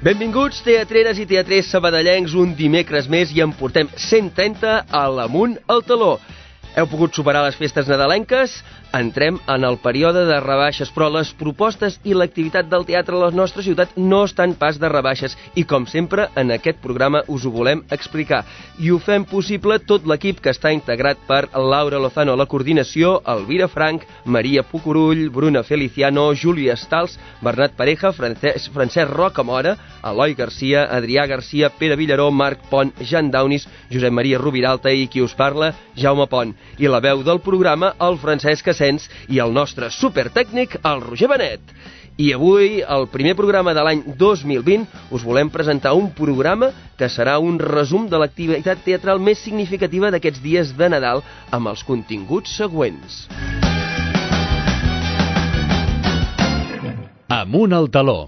Benvinguts, teatreres i teatrers sabadellencs, un dimecres més i en portem 130 a l'Amunt al Taló. Heu pogut superar les festes nadalenques? Entrem en el període de rebaixes, però les propostes i l'activitat del teatre a la nostra ciutat no estan pas de rebaixes i, com sempre, en aquest programa us ho volem explicar. I ho fem possible tot l'equip que està integrat per Laura Lozano a la coordinació, Elvira Frank, Maria Pucurull, Bruna Feliciano, Júlia Stals, Bernat Pareja, Francesc Rocamora, Eloi Garcia, Adrià Garcia, Pere Villaró, Marc Pont, Jan Daunis, Josep Maria Rubiralta i qui us parla, Jaume Pont. I la veu del programa, el Francesc Asens, i el nostre supertècnic, el Roger Benet. I avui, el primer programa de l'any 2020, us volem presentar un programa que serà un resum de l'activitat teatral més significativa d'aquests dies de Nadal amb els continguts següents. Amunt al Taló.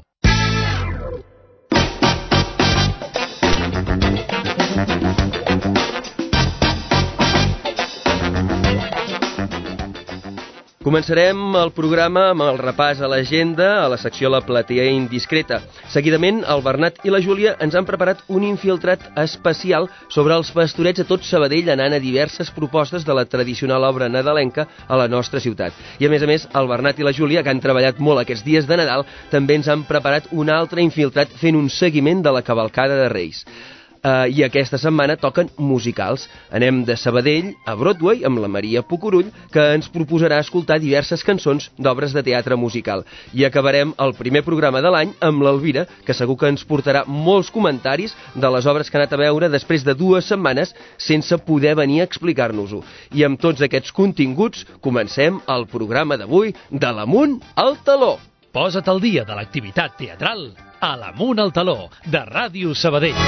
Començarem el programa amb el repàs a l'agenda a la secció La platea indiscreta. Seguidament, el Bernat i la Júlia ens han preparat un infiltrat especial sobre els pastorets a tot Sabadell, anant a diverses propostes de la tradicional obra nadalenca a la nostra ciutat. I a més, el Bernat i la Júlia, que han treballat molt aquests dies de Nadal, també ens han preparat un altre infiltrat fent un seguiment de la cavalcada de Reis. I aquesta setmana toquen musicals. Anem de Sabadell a Broadway amb la Maria Pucurull, que ens proposarà escoltar diverses cançons d'obres de teatre musical. I acabarem el primer programa de l'any amb l'Elvira, que segur que ens portarà molts comentaris de les obres que ha anat a veure després de 2 setmanes sense poder venir a explicar-nos-ho. I amb tots aquests continguts comencem el programa d'avui de l'Amunt al Taló. Posa't al dia de l'activitat teatral a l'Amunt al Taló, de Ràdio Sabadell.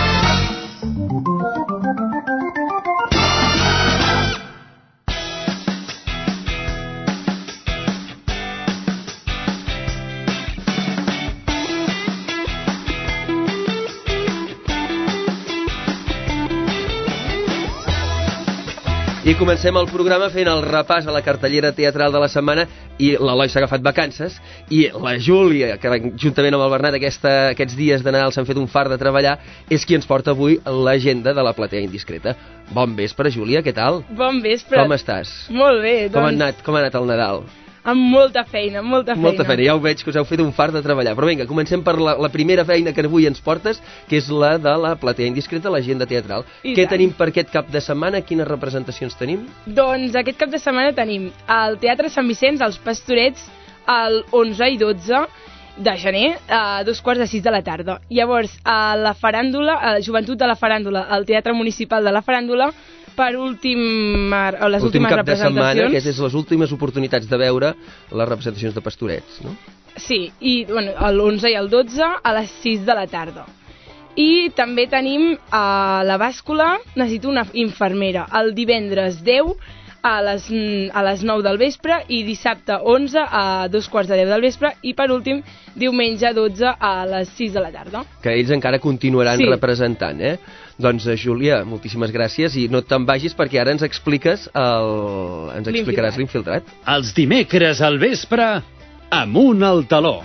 I comencem el programa fent el repàs a la cartellera teatral de la setmana i l'Eloi s'ha agafat vacances i la Júlia, que juntament amb el Bernat aquests dies de Nadal s'han fet un fart de treballar, és qui ens porta avui l'agenda de la platea indiscreta. Bon vespre, Júlia, què tal? Bon vespre. Com estàs? Molt bé, doncs... Com ha anat el Nadal? Amb molta feina, molta feina. Molta feina, ja ho veig que us heu fet un fart de treballar. Però vinga, comencem per la primera feina que avui ens portes, que és la de la platea indiscreta, l'agenda teatral. Què tenim per aquest cap de setmana? Quines representacions tenim? Doncs aquest cap de setmana tenim al Teatre Sant Vicenç, als Pastorets, el 11 i 12 de gener, a 2:45 de la tarda. Llavors, a la faràndula, a la Joventut de la Faràndula, al Teatre Municipal de la Faràndula, per les últimes cap de setmana, representacions. que és les últimes oportunitats de veure les representacions de Pastorets, no? Sí, i bueno, l'11 i el 12 a les 6 de la tarda. I també tenim a la bàscula, necessito una infermera, el divendres 10 a les 9 del vespre i dissabte 11 a 2:15 del vespre i per últim diumenge 12 a les 6 de la tarda. Que ells encara continuaran representant, eh? Doncs, Júlia, moltíssimes gràcies i no te'n vagis perquè ara ens explicaràs l'infiltrat. Els dimecres al vespre, Amunt al Taló.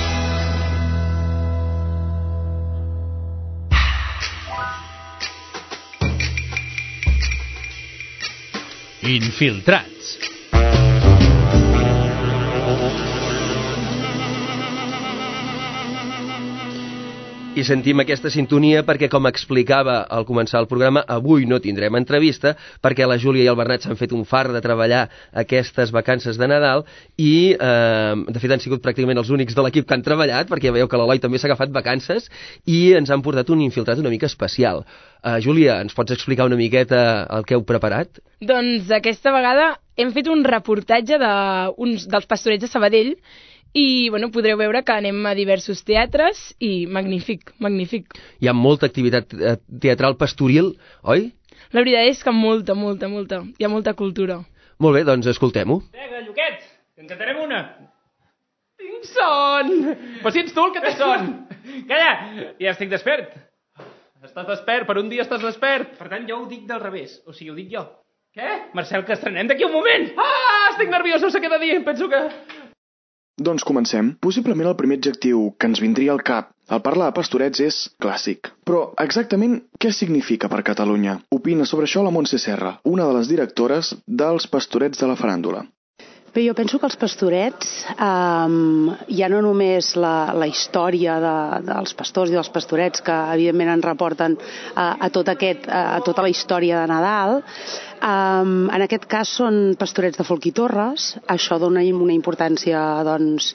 Infiltrats. I sentim aquesta sintonia perquè, com explicava al començar el programa, avui no tindrem entrevista perquè la Júlia i el Bernat s'han fet un fart de treballar aquestes vacances de Nadal i, de fet, han sigut pràcticament els únics de l'equip que han treballat, perquè veieu que l'Eloi també s'ha agafat vacances i ens han portat un infiltrat una mica especial. Júlia, ens pots explicar una miqueta el que heu preparat? Doncs aquesta vegada hem fet un reportatge dels Pastorets de Sabadell i bueno, podreu veure que anem a diversos teatres i magnífic, magnífic. Hi ha molta activitat teatral pastoril, oi? La veritat és que molta. Hi ha molta cultura. Molt bé, doncs escoltem-ho. Vinga, Lluquet, que en cantarem una. Tinc son! Però si ets tu el que té son! Calla, ja estic despert. Estàs despert, per un dia estàs despert. Per tant, jo ho dic del revés, o sigui, ho dic jo. Què? Marcel, que estrenem d'aquí un moment! Ah, estic nerviós, no sé què de dir, penso que... Doncs comencem. Possiblement el primer adjectiu que ens vindria al cap al parlar de pastorets és clàssic. Però exactament què significa per Catalunya? Opina sobre això la Montse Serra, una de les directores dels Pastorets de la Faràndula. Bé, jo penso que els pastorets, ja no només la història dels pastors i dels pastorets, que evidentment ens reporten a tota la història de Nadal, en aquest cas són pastorets de folk i torres. Això dona una importància, doncs,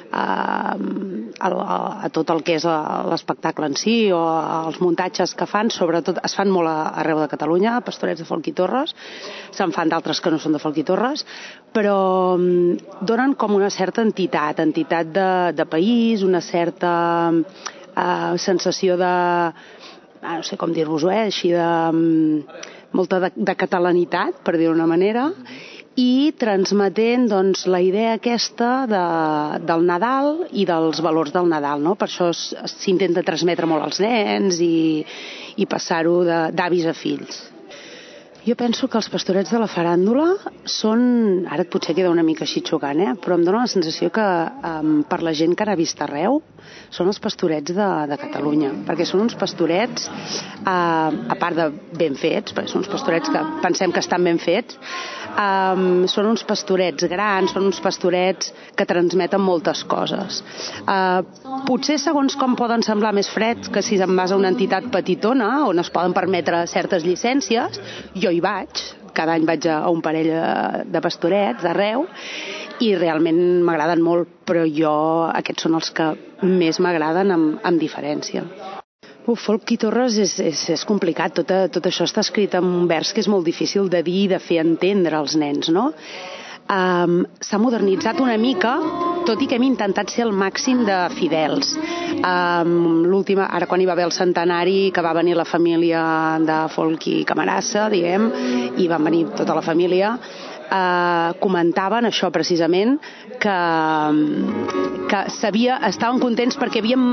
a tot el que és l'espectacle en si o els muntatges que fan, sobretot es fan molt arreu de Catalunya, pastorets de folk i torres, se'n fan d'altres que no són de folk i torres, però donen com una certa entitat de país, una certa sensació de, no sé com dir-vos-ho, així de molta de catalanitat, per dir-ho d'una manera, i transmetent, doncs, la idea aquesta del Nadal i dels valors del Nadal, no? Per això s'intenta transmetre molt als nens i passar-ho d'avis a fills. Jo penso que els pastorets de la faràndula són, ara potser queda una mica així xocant, però em dóna la sensació que per la gent que n'ha vist arreu són els pastorets de Catalunya, perquè són uns pastorets, a part de ben fets, perquè són uns pastorets que pensem que estan ben fets, són uns pastorets grans, són uns pastorets que transmeten moltes coses. Potser segons com poden semblar més freds que si se'n vas a una entitat petitona on es poden permetre certes llicències. Jo hi vaig, cada any vaig a un parell de pastorets d'arreu i realment m'agraden molt, però aquests són els que més m'agraden amb diferència. Folk i torres és complicat, tot això està escrit en un vers que és molt difícil de dir i de fer entendre als nens, no? S'ha modernitzat una mica, tot i que hem intentat ser el màxim de fidels. Ara quan hi va haver el centenari, que va venir la família de Folk i Camarassa, diguem, i van venir tota la família, comentaven això precisament, que estaven contents perquè havien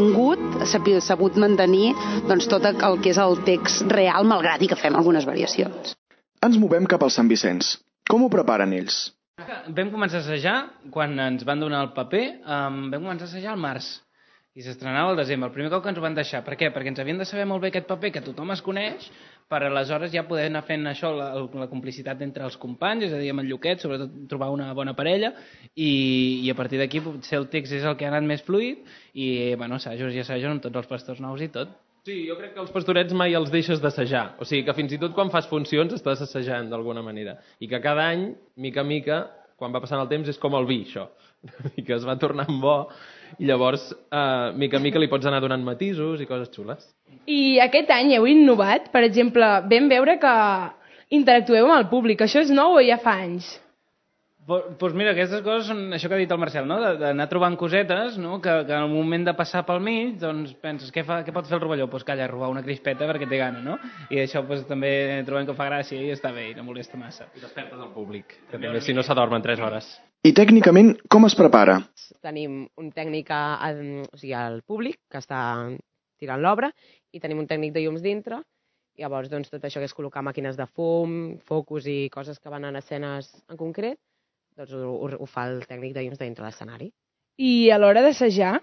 sabut mantenir, doncs, tot el que és el text real, malgrat i que fem algunes variacions. Ens movem cap al Sant Vicenç. Com ho preparen ells? Vam començar a assajar quan ens van donar el paper, vam començar a assajar al març i s'estrenava al desembre, el primer cop que ens ho van deixar. Per què? Perquè ens havien de saber molt bé aquest paper, que tothom es coneix, per aleshores ja poder anar fent això, la complicitat entre els companys, és a dir, amb el Lluquet, sobretot trobar una bona parella, i a partir d'aquí potser el text és el que ha anat més fluid, i bueno, assajos i assajos amb tots els pastors nous i tot. Sí, jo crec que els pastorets mai els deixes d'assajar. O sigui, que fins i tot quan fas funcions estàs assajant d'alguna manera. I que cada any, mica en mica, quan va passant el temps, és com el vi, això. I que es va tornant bo i llavors, mica en mica, li pots anar donant matisos i coses xules. I aquest any heu innovat? Per exemple, vam veure que interactueu amb el públic. Això és nou o ja fa anys? Doncs mira, aquestes coses són això que ha dit el Marcel, no? D'anar trobant cosetes, no? Que al moment de passar pel mig, doncs penses, què pot fer el rovelló? Doncs calla, robar una crispeta perquè té gana, no? I això també trobem que fa gràcia i està bé, i no molesta massa. I despertes el públic, que també si no s'adormen 3 hores. I tècnicament, com es prepara? Tenim un tècnic al públic que està tirant l'obra i tenim un tècnic de llums dintre. Llavors, doncs, tot això que és col·locar màquines de fum, focus i coses que van en escenes en concret, doncs ho fa el tècnic de llums de dintre l'escenari. I a l'hora d'assajar?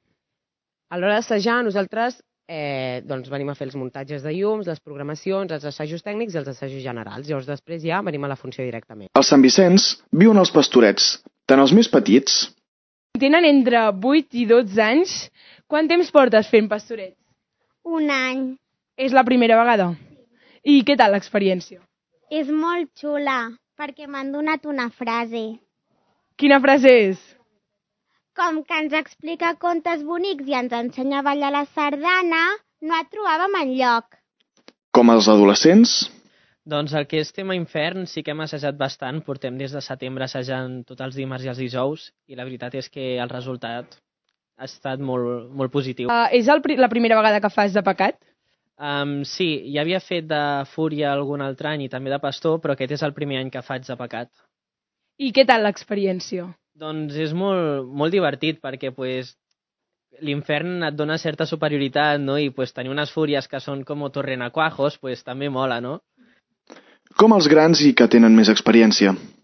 A l'hora d'assajar, nosaltres doncs venim a fer els muntatges de llums, les programacions, els assajos tècnics i els assajos generals. Llavors després ja venim a la funció directament. Al Sant Vicenç viuen els pastorets, tant els més petits... Tenen entre 8 i 12 anys. Quant temps portes fent pastorets? 1 any. És la primera vegada? I què tal l'experiència? És molt xula, perquè m'han donat una frase. Quina frase és? Com que ens explica contes bonics i ens ensenya a ballar la sardana, no la trobàvem enlloc. Com els adolescents? Doncs el que és tema infern sí que hem assajat bastant. Portem des de setembre assajant tots els dimarts i els dijous i la veritat és que el resultat ha estat molt, molt positiu. És la primera vegada que fas de pecat? Sí, ja havia fet de fúria algun altre any i també de pastor, però aquest és el primer any que faig de pecat. I què tal l'experiència? Doncs és molt, molt divertit perquè l'infern et dona certa superioritat, no? I tenir unes fúries que són com torrenacuajos també mola, no? Com els grans i que tenen més experiència?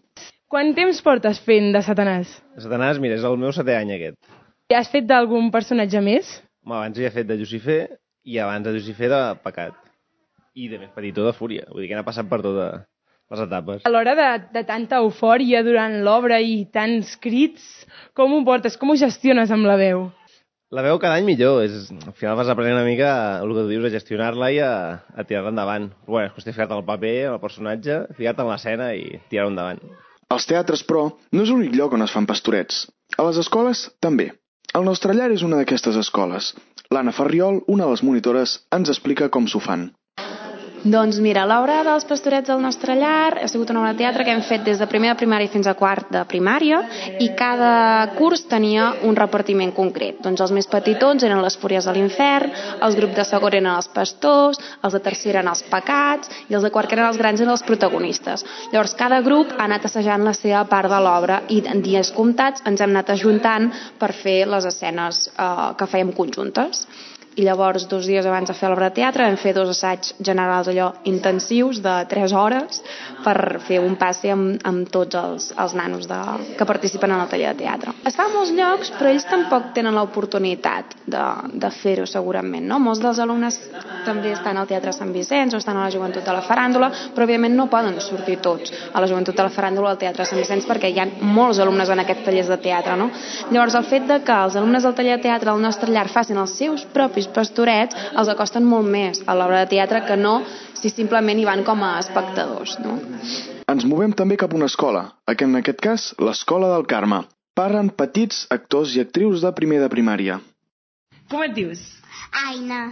Quant temps portes fent de Satanàs? Satanàs, mira, és el meu 7è any aquest. I has fet d'algun personatge més? Abans hi he fet de Lucifer i abans de Lucifer de Pecat. I de més petitó de Fúria. Vull dir que n'ha passat per totes les etapes. A l'hora de tanta eufòria durant l'obra i tants crits, com ho portes? Com ho gestiones amb la veu? La veu cada any millor. Al final vas aprenent una mica el que tu dius, a gestionar-la i a tirar-la endavant. Però bueno, és qüestió de ficar-te en el paper, en el personatge, ficar-te en l'escena i tirar-ho endavant. Els teatres, però, no és l'únic lloc on es fan pastorets. A les escoles, també. El nostre llar és una d'aquestes escoles. L'Anna Farriol, una de les monitores, ens explica com s'ho fan. Doncs mira, l'obra dels pastorets del nostre llar ha sigut una obra de teatre que hem fet des de primer de primària fins a quart de primària i cada curs tenia un repartiment concret. Doncs els més petitons eren les Fúries de l'Infern, els grups de segon eren els pastors, els de tercer eren els pecats i els de quart, que eren els grans, eren els protagonistes. Llavors cada grup ha anat assajant la seva part de l'obra i en dies comptats ens hem anat ajuntant per fer les escenes que fèiem conjuntes. I llavors 2 dies abans de fer l'obra de teatre vam fer 2 assaigs generals allò intensius de 3 hores per fer un passe amb tots els nanos que participen en el taller de teatre. Es fa a molts llocs, però ells tampoc tenen l'oportunitat de fer-ho segurament, no? Molts dels alumnes també estan al Teatre Sant Vicenç o estan a la Joventut de la Faràndula, però òbviament no poden sortir tots a la Joventut de la Faràndula o al Teatre Sant Vicenç perquè hi ha molts alumnes en aquests tallers de teatre, no? Llavors el fet de que els alumnes del taller de teatre del nostre llar facin els seus propis pastorets els acosten molt més a l'obra de teatre que no si simplement hi van com a espectadors, no? Ens movem també cap a una escola, en aquest cas l'Escola del Carme. Parlen petits actors i actrius de primer de primària. Com et dius? Aina.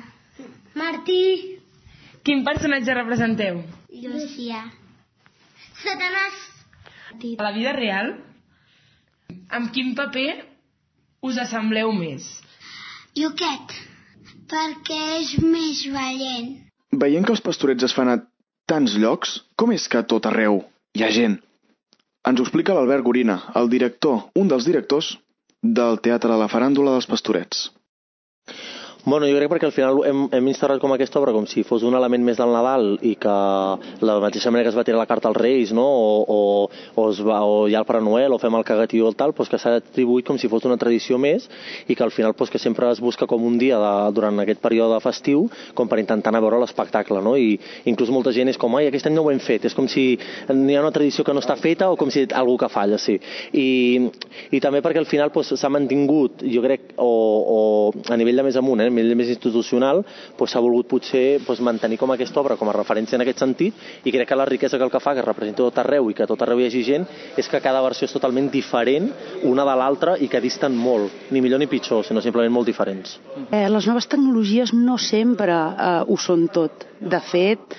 Martí. Quin personatge representeu? Llucia. Satanàs. A la vida real, amb quin paper us assembleu més? Lluquet, perquè és més valent. Veient que els pastorets es fan a tants llocs, com és que a tot arreu hi ha gent? Ens ho explica l'Albert Gorina, el director, un dels directors del Teatre de la Faràndula dels Pastorets. Bueno, jo crec perquè al final hem instaurat com aquesta obra com si fos un element més del Nadal i que la mateixa manera que es va tirar la carta als Reis, no? o hi ha el Pare Noel o fem el cagatió o tal, doncs que s'ha atribuït com si fos una tradició més i que al final doncs, que sempre es busca com un dia durant aquest període festiu com per intentar anar a veure l'espectacle, no? I inclús molta gent és com, ai, aquest any no ho hem fet, és com si hi ha una tradició que no està feta o com si hi ha algú que falla, sí. I també perquè al final doncs, s'ha mantingut, jo crec, o a nivell de més amunt, a nivell més institucional, s'ha volgut potser mantenir com aquesta obra com a referència en aquest sentit i crec que la riquesa que el que fa, que es representa tot arreu i que tot arreu hi hagi gent, és que cada versió és totalment diferent una de l'altra i que disten molt, ni millor ni pitjor, sinó simplement molt diferents. Les noves tecnologies no sempre ho són tot. De fet,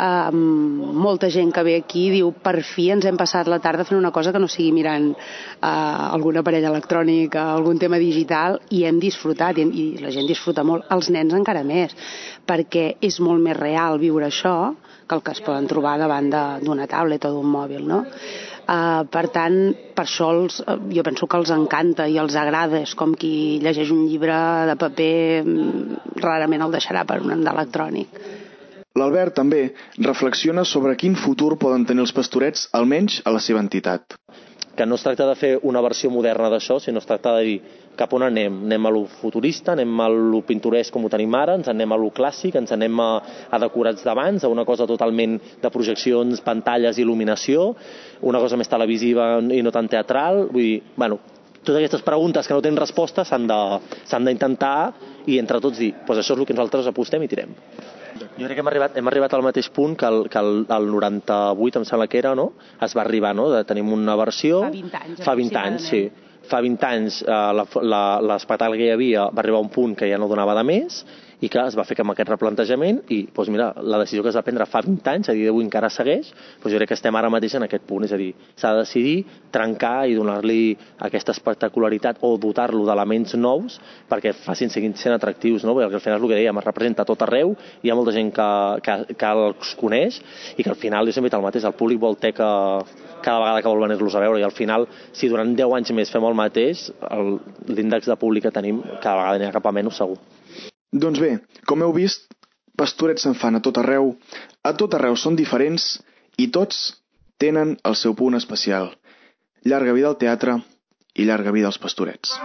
molta gent que ve aquí diu per fi ens hem passat la tarda fent una cosa que no sigui mirant algun aparell electrònic, algun tema digital, i hem disfrutat i la gent disfruta molt, els nens encara més, perquè és molt més real viure això que el que es poden trobar davant d'una tablet o d'un mòbil, no? Per tant, per això jo penso que els encanta i els agrada, és com qui llegeix un llibre de paper rarament el deixarà per un d'electrònic. L'Albert també reflexiona sobre quin futur poden tenir els pastorets, almenys a la seva entitat. Que no es tracta de fer una versió moderna d'això, sinó es tracta de dir cap on anem. Anem a lo futurista, anem a lo pintoresc com ho tenim ara, ens anem a lo clàssic, ens anem a decorats d'abans, a una cosa totalment de projeccions, pantalles, il·luminació, una cosa més televisiva i no tan teatral. Vull dir, bueno, totes aquestes preguntes que no tenen resposta s'han d'intentar i entre tots dir, doncs això és el que nosaltres apostem i tirem. Jo crec que hem arribat al mateix punt que el 98, em sembla que era, no? Es va arribar, no? Tenim una versió... Fa 20 anys, sí. Fa 20 anys l'espectacle que hi havia va arribar a un punt que ja no donava de més i que es va fer amb aquest replantejament i doncs mira, la decisió que es va prendre fa 20 anys, a dia d'avui encara segueix, doncs jo crec que estem ara mateix en aquest punt, és a dir, s'ha de decidir trencar i donar-li aquesta espectacularitat o dotar-lo d'elements nous perquè seguint sent atractius, no? Perquè al final és el que dèiem, es representa a tot arreu, hi ha molta gent que els coneix i que al final, jo sempre he dit el mateix, el públic vol que cada vegada que vol venir-los a veure i al final, si durant 10 anys més fem el mateix, l'índex de públic que tenim cada vegada anirà cap a menys segur. Doncs bé, com heu vist, pastorets se'n fan a tot arreu són diferents i tots tenen el seu punt especial. llarga vida al teatre i llarga vida als Pastorets.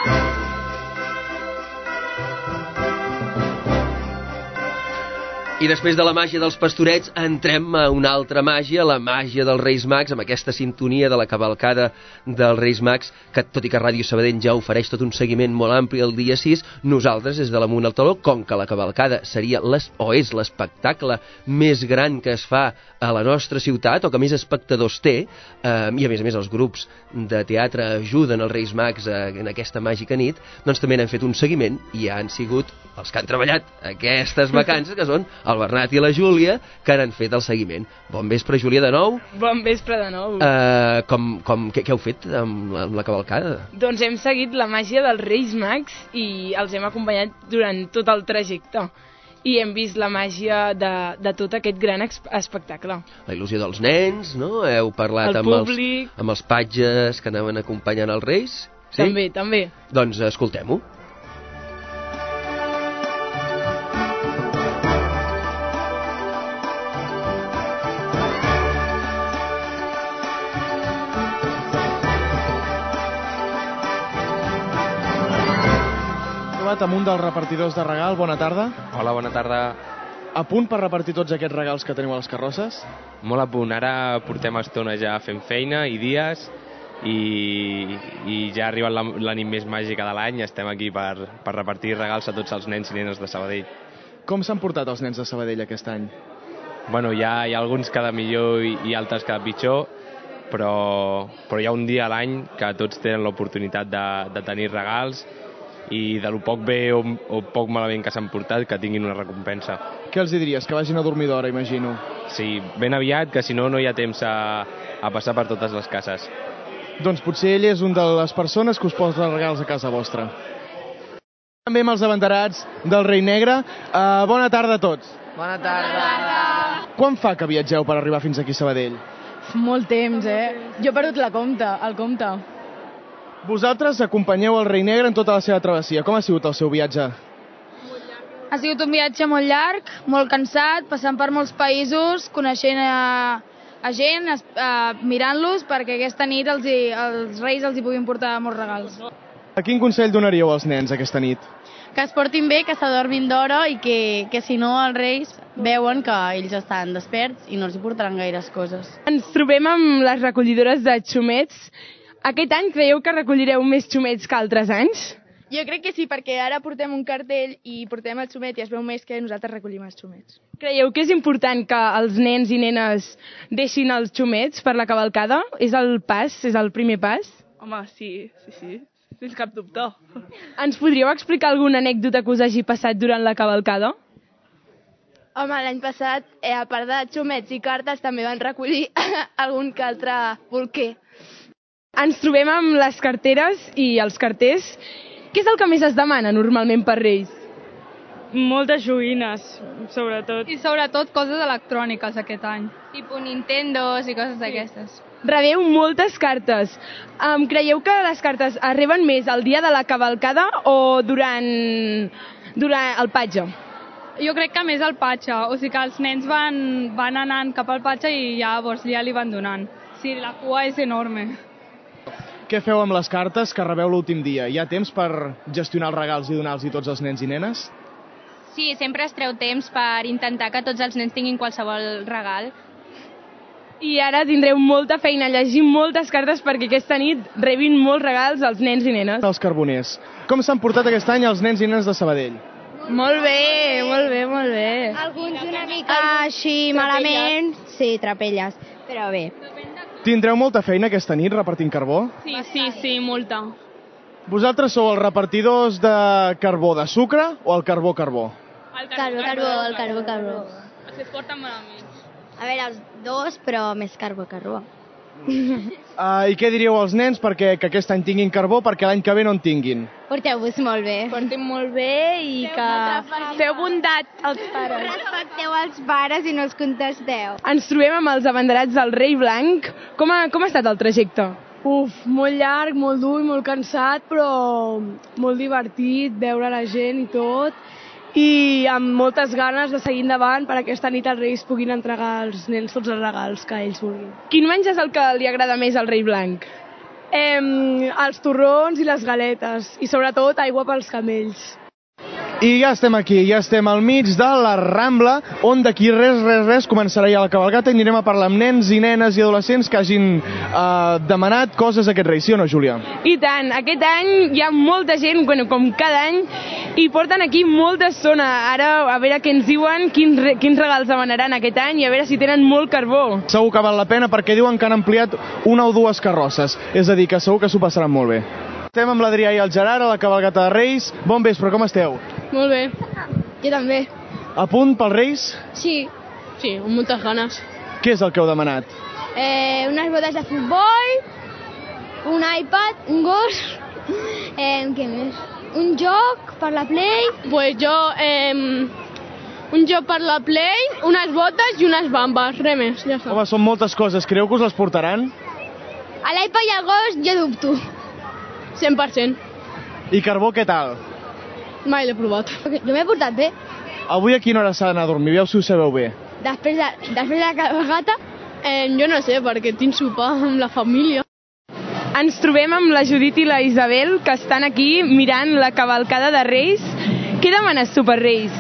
I després de la màgia dels Pastorets entrem a una altra màgia, la màgia dels Reis Mags, amb aquesta sintonia de la cavalcada dels Reis Mags, que tot i que Ràdio Sabadell ja ofereix tot un seguiment molt ampli el dia 6, nosaltres des de l'Amunt al Taló, com que la cavalcada seria és l'espectacle més gran que es fa a la nostra ciutat, o que més espectadors té, i a més els grups de teatre ajuden els Reis Mags en aquesta màgica nit, doncs també n'hem fet un seguiment i han sigut els que han treballat aquestes vacances, que són el Bernat i la Júlia, que han fet el seguiment. Bon vespre, Júlia, de nou. Bon vespre de nou. Què heu fet amb la cavalcada? Doncs hem seguit la màgia dels Reis Mags i els hem acompanyat durant tot el trajecte. I hem vist la màgia de tot aquest gran espectacle. La il·lusió dels nens, no? Heu parlat amb els patges que anaven acompanyant els Reis? Sí? També. Doncs escoltem-ho. Amb un dels repartidors de regal. Bona tarda. Hola, bona tarda. A punt per repartir tots aquests regals que teniu a les carrosses? Molt a punt. Ara portem estona ja fent feina i dies i ja ha arribat la nit més màgica de l'any. Estem aquí per repartir regals a tots els nens i nenes de Sabadell. Com s'han portat els nens de Sabadell aquest any? Bueno, hi ha alguns que de millor i altres que de pitjor, però hi ha un dia a l'any que tots tenen l'oportunitat de tenir regals i de lo poc bé o poc malament que s'han portat, que tinguin una recompensa. Què els diries? Que vagin a dormir d'hora, imagino. Sí, ben aviat, que si no hi ha temps a passar per totes les cases. Doncs potser ell és una de les persones que us posa regals a casa vostra. També amb els abanderats del Rei Negre. Bona tarda a tots. Bona tarda. Quan fa que viatgeu per arribar fins aquí a Sabadell? Molt temps, Jo he perdut el compte. Vosaltres acompanyeu el Rei Negre en tota la seva travessia. Com ha sigut el seu viatge? Ha sigut un viatge molt llarg, molt cansat, passant per molts països, coneixent a gent, mirant-los, perquè aquesta nit els Reis els hi puguin portar molts regals. A quin consell donaríeu als nens aquesta nit? Que es portin bé, que s'adormin d'hora i que si no els Reis veuen que ells estan desperts i no els hi portaran gaires coses. Ens trobem amb les recollidores de xumets. Aquest any creieu que recollireu més xumets que altres anys? Jo crec que sí, perquè ara portem un cartell i portem el xumet i es veu més que nosaltres recollim els xumets. Creieu que és important que els nens i nenes deixin els xumets per la cavalcada? És el primer pas? Home, sí, sense cap dubte. Ens podríeu explicar alguna anècdota que us hagi passat durant la cavalcada? Home, l'any passat, a part de xumets i cartes, també van recollir algun que altre bolquer. Ens trobem amb les carteres i els carters. Què és el que més es demana normalment per Reis? Moltes joguines, sobretot. I sobretot coses electròniques aquest any. Tipo Nintendos i coses d'aquestes. Rebeu moltes cartes. Creieu que les cartes arriben més el dia de la cavalcada o durant el patge? Jo crec que més el patge, o sigui que els nens van anant cap al patge i llavors ja li van donant. Sí, la cua és enorme. Què feu amb les cartes que rebeu l'últim dia? Hi ha temps per gestionar els regals i donar-los tots els nens i nenes? Sí, sempre es treu temps per intentar que tots els nens tinguin qualsevol regal. I ara tindreu molta feina a llegir moltes cartes perquè aquesta nit rebin molts regals als nens i nenes. Els carboners. Com s'han portat aquest any els nens i nenes de Sabadell? Molt bé, molt bé, molt bé. Alguns una mica així malament. Sí, trapelles, però bé. Tindreu molta feina aquesta nit repartint carbó? Sí, molta. Vosaltres sou els repartidors de carbó de sucre o el carbó? El carbó. Es porten malament. A veure, els dos, però més carbó. I què diríeu als nens perquè que aquest any tinguin carbó perquè l'any que ve no en tinguin? Porteu-vos molt bé. Portem molt bé i que feu bondat als pares. Respecteu els pares i no els contesteu. Ens trobem amb els abanderats del Rei Blanc. Com ha estat el trajecte? Molt llarg, molt dur i molt cansat, però molt divertit, veure la gent i tot. I amb moltes ganes de seguir endavant per aquesta nit els Reis puguin entregar als nens tots els regals que ells vulguin. Quin menjar és el que li agrada més al Rei Blanc? els torrons i les galetes. I sobretot aigua pels camells. I ja estem aquí, ja estem al mig de la Rambla, on d'aquí res començarà ja la cavalcata i anirem a parlar amb nens i nenes i adolescents que hagin demanat coses a aquest rei, sí o no, Júlia? I tant, aquest any hi ha molta gent, bueno, com cada any, i porten aquí molta estona. Ara, a veure què ens diuen, quins regals demanaran aquest any i a veure si tenen molt carbó. Segur que val la pena perquè diuen que han ampliat una o dues carrosses, és a dir, que segur que s'ho passaran molt bé. Estem amb l'Adrià i el Gerard a la cavalcata de Reis. Bon vespre, com esteu? Molt bé. Jo també. A punt pels Reis? Sí. Sí, amb moltes ganes. Què és el que heu demanat? Unes botes de futbol, un iPad, un gos, què més? Un joc per la Play. Pues jo, un joc per la Play, unes botes i unes bambes, res més, ja està. Home, són moltes coses. Creu que us les portaran? A l'iPad i al gos jo dubto. 100%. I carbó, què tal? Mai l'he provat. Jo m'he portat bé. Avui a quina hora s'ha d'anar a dormir? Veieu si ho sabeu bé. Després de la cabalgata, jo no sé, perquè tinc sopar amb la família. Ens trobem amb la Judit i la Isabel, que estan aquí mirant la cavalcada de Reis. Què demanes tu per Reis?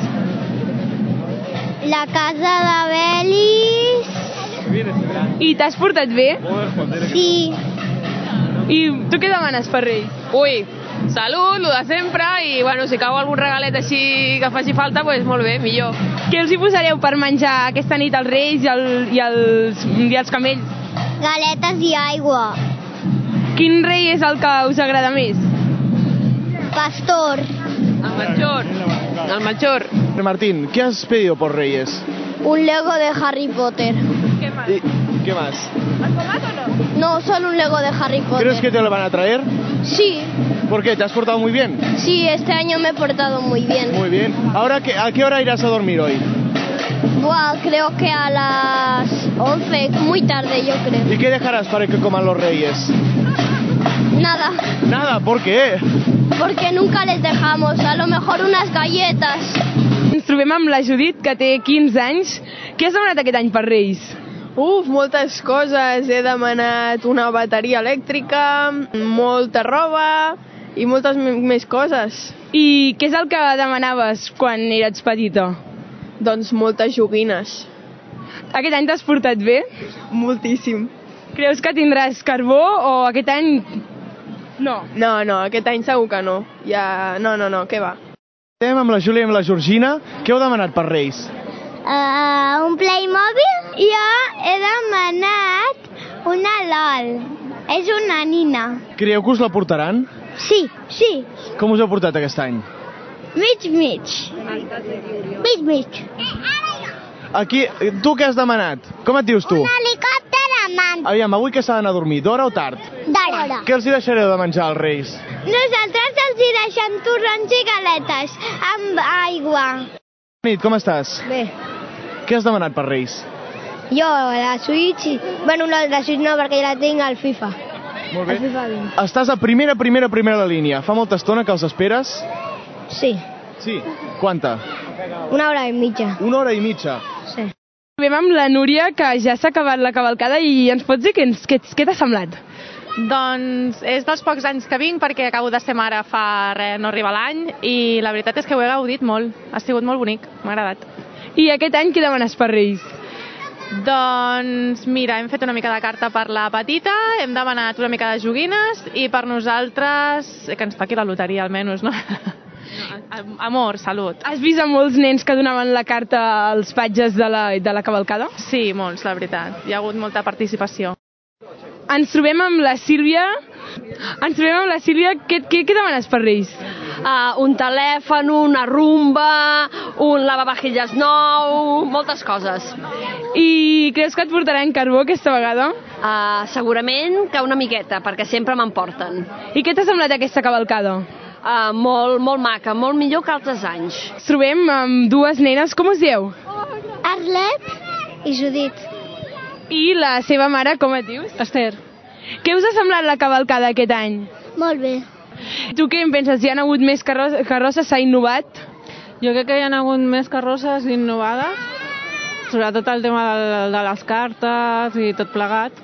La casa de Belis. I t'has portat bé? Sí. I tu què demanes per Reis? Ui, salut, lo de sempre, i bueno, si cau algun regalet així que faci falta, doncs molt bé, millor. Què els hi posareu per menjar aquesta nit als Reis i els camells? Galetes i aigua. Quin rei és el que us agrada més? Pastor. El Melchor. El Melchor. Martín, ¿qué has pedido por Reyes? Un Lego de Harry Potter. ¿Qué más? ¿Y qué más? ¿Algo más o no? No, solo un Lego de Harry Potter. ¿Crees que te lo van a traer? Sí. ¿Por qué? ¿Te has portado muy bien? Sí, este año me he portado muy bien. Muy bien. Ahora, ¿a qué hora irás a dormir hoy? Buah, creo que a las 11, muy tarde yo creo. ¿Y qué dejarás para que coman los Reyes? Nada, Nada, ¿por qué? porque nunca les dejamos, a lo mejor unas galletas. Ens trobem amb la Judit, que té 15 anys. Què has demanat aquest any per Reis? Moltes coses. He demanat una bateria elèctrica, molta roba i moltes més coses. I què és el que demanaves quan eres petita? Doncs moltes joguines. Aquest any t'has portat bé? Moltíssim. Creus que tindràs carbó o aquest any no? No, aquest any segur que no. Ja... No, què va. Estem amb la Júlia i amb la Georgina. Què heu demanat per Reis? Un Playmobil. Jo he demanat una LOL. És una nina. Creieu que us la portaran? Sí. Com us heu portat aquest any? Mig. Aquí, tu què has demanat? Com et dius tu? Un helicòpter amb manta. Aviam, avui què s'ha d'anar a dormir? D'hora o tard? D'hora. Què els hi deixareu de menjar als Reis? Nosaltres els hi deixem torrons i galetes amb aigua. Nit, com estàs? Bé. Què has demanat per Reis? Jo, la Switch... Bueno, no, la Switch no, perquè ja la tinc al FIFA. Molt bé. Al FIFA 20. Estàs a primera línia. Fa molta estona que els esperes? Sí. Sí. Quanta? 1 hora i mitja. 1 hora i mitja. Sí. Trobem amb la Núria, que ja s'ha acabat la cavalcada, i ens pots dir què t'ha semblat? Doncs és dels pocs anys que vinc, perquè acabo de ser mare fa res, no arriba l'any, i la veritat és que ho he gaudit molt. Ha sigut molt bonic, m'ha agradat. I aquest any què demanes per Reis? Doncs mira, hem fet una mica de carta per la petita, hem demanat una mica de joguines, i per nosaltres, que ens toqui la loteria almenys, no? Amor, salut. Has vist a molts nens que donaven la carta als patges de la cavalcada? Sí, molts, la veritat. Hi ha hagut molta participació. Ens trobem amb la Sílvia. Què demanes per Reis? Un telèfon, una rumba, un lavavajilles nou, moltes coses. I creus que et portaran carbó aquesta vegada? Segurament que una miqueta, perquè sempre m'emporten. I què t'ha semblat aquesta cavalcada? Molt maca, molt millor que altres anys. Ens trobem amb dues nenes, com us dieu? Arlet i Judit. I la seva mare, com et dius? Esther. Què us ha semblat la cavalcada aquest any? Molt bé. Tu què en penses? Hi ha hagut més carrosses? S'ha innovat? Jo crec que hi ha hagut més carrosses innovades, sobretot el tema de les cartes i tot plegat,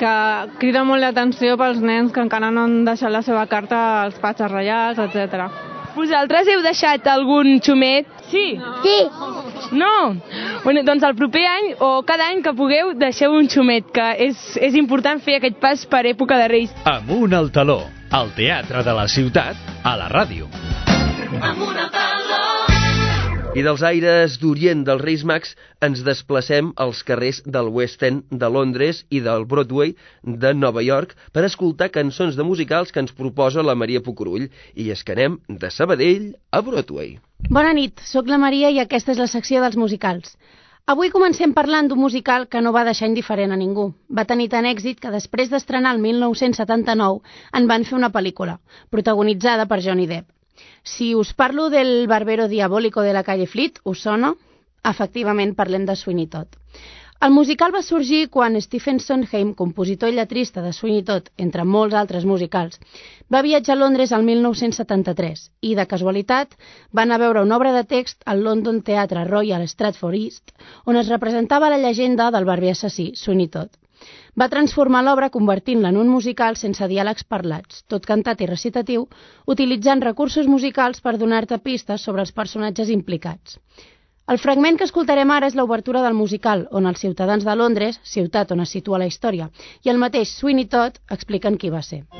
que crida molt l'atenció pels nens que encara no han deixat la seva carta als patges reials, etc. Vosaltres heu deixat algun xumet? Sí? Sí. No? Bueno, doncs el proper any, o cada any que pugueu, deixeu un xumet, que és important fer aquest pas per època de Reis. Amunt al taló, al teatre de la ciutat, a la ràdio. Amunt al taló. I dels aires d'Orient dels Reis Mags ens desplacem als carrers del West End de Londres i del Broadway de Nova York per escoltar cançons de musicals que ens proposa la Maria Pucurull. I és que anem de Sabadell a Broadway. Bona nit, sóc la Maria i aquesta és la secció dels musicals. Avui comencem parlant d'un musical que no va deixar indiferent a ningú. Va tenir tant èxit que després d'estrenar el 1979 en van fer una pel·lícula, protagonitzada per Johnny Depp. Si us parlo del Barbero Diabólico de la calle Fleet, us sona? Efectivament, parlem de Sweeney Todd. El musical va sorgir quan Stephen Sondheim, compositor i lletrista de Sweeney Todd, entre molts altres musicals, va viatjar a Londres el 1973 i, de casualitat, va anar a veure una obra de text al London Theatre Royal Stratford East, on es representava la llegenda del barber assassí, Sweeney Todd. Va transformar l'obra convertint-la en un musical sense diàlegs parlats, tot cantat i recitatiu, utilitzant recursos musicals per donar-te pistes sobre els personatges implicats. El fragment que escoltarem ara és l'obertura del musical, on els ciutadans de Londres, ciutat on es situa la història, i el mateix Sweeney Todd expliquen qui va ser.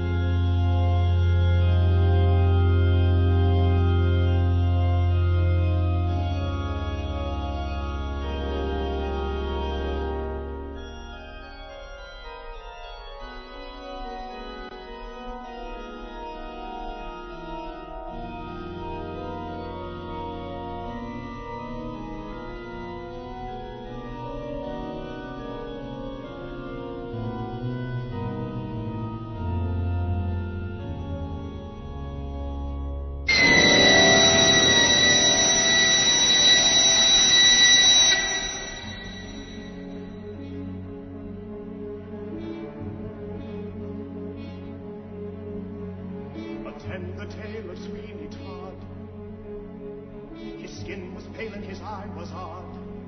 Attend the tale of Sweeney Todd. His skin was pale and his eye was odd.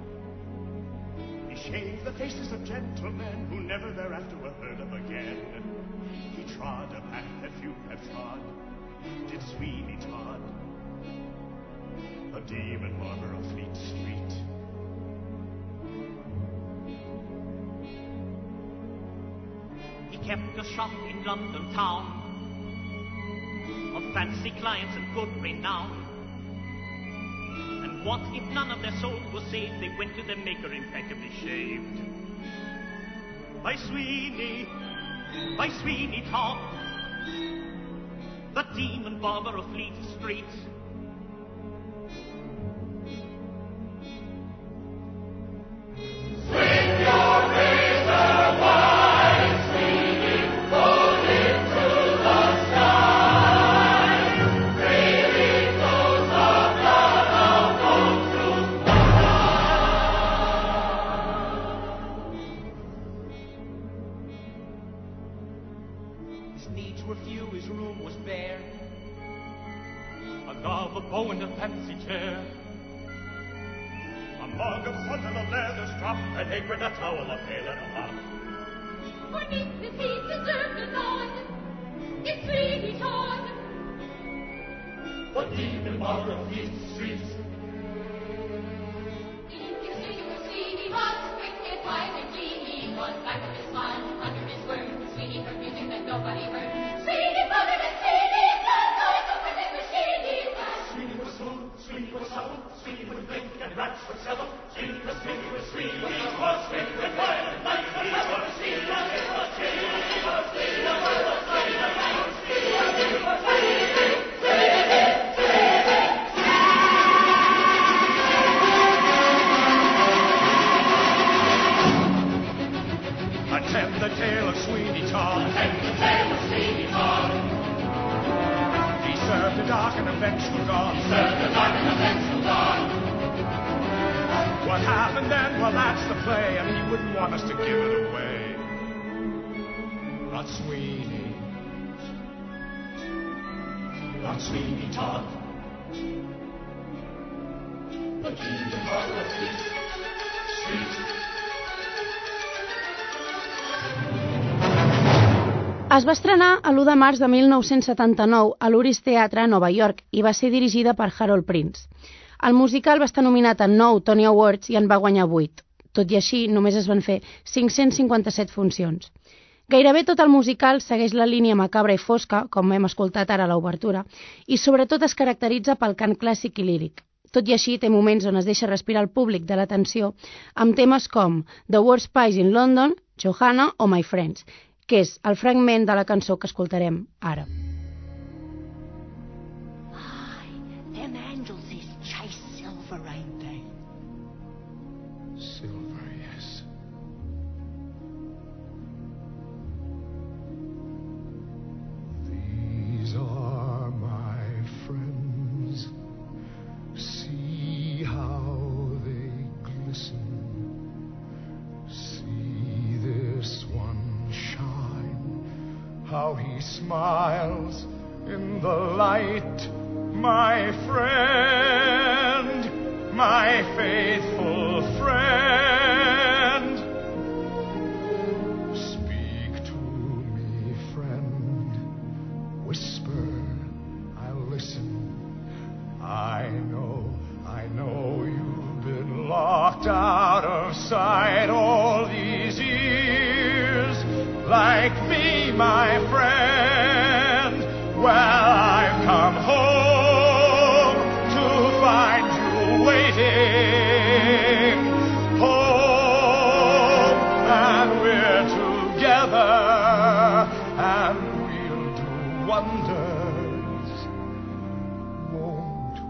He shaved the faces of gentlemen who never thereafter were heard of again. He trod a path that few have trod, did Sweeney Todd, a demon barber of Fleet Street. He kept a shop in London town, of fancy clients and good renown. And what if none of their souls was saved? They went to their maker impeccably shaved. By Sweeney Todd, the demon barber of Fleet Street. What happened then? Well, that's the play, and he wouldn't want us to give it away. Not Sweeney. Not Sweeney Todd. But the heart of Fleet Street. Es va estrenar l'1 de març de 1979 a l'Uris Theatre a Nova York i va ser dirigida per Harold Prince. El musical va estar nominat a 9 Tony Awards i en va guanyar 8. Tot i així, només es van fer 557 funcions. Gairebé tot el musical segueix la línia macabra i fosca, com hem escoltat ara a l'obertura, i sobretot es caracteritza pel cant clàssic i líric. Tot i així, té moments on es deixa respirar el públic de l'atenció amb temes com The Worst Pies in London, Johanna o My Friends, que és el fragment de la cançó que escoltarem ara. Them angels is chase silver, ain't they? Silver, yes. These are my friends. See how they glisten. See this one shine. How he smiles in the light. My friend, my faithful friend. Speak to me, friend. Whisper, I'll listen. I know you've been locked out of sight all these years. Like me, my friend. Well, I've come home to find you waiting. Home, and we're together, and we'll do wonders, won't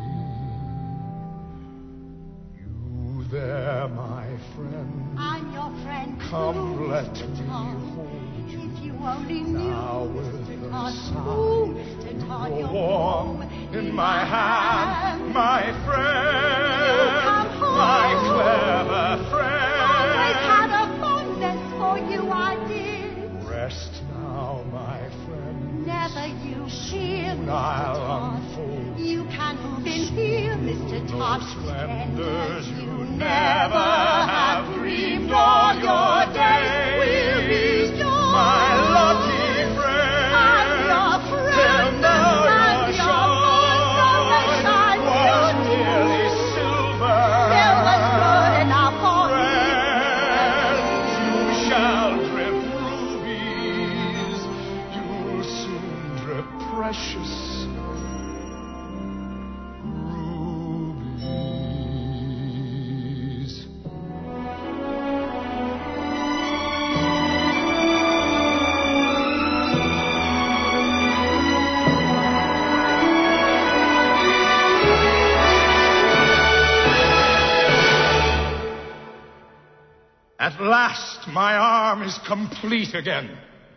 we? You there, my friend. I'm your friend. Come, let me hold you. If you only knew, now with Mr. the Todd. sun Mr. Todd, grow you're warm in my hand, my friend, You'll come home. my clever friend. Always had a fondness for you, I did. Rest now, my friend. Never you fear, Soon Mr. I'll Todd. unfold You can move in here, Mr. Todd. those splendors you Never have dreamed all your days will be yours. my lucky friend. I'm your friend. Till now I'm your your shine was nearly silver. Silver's good enough for Friend, you shall drip rubies. You'll soon drip precious rubies. At last, my arm is complete again.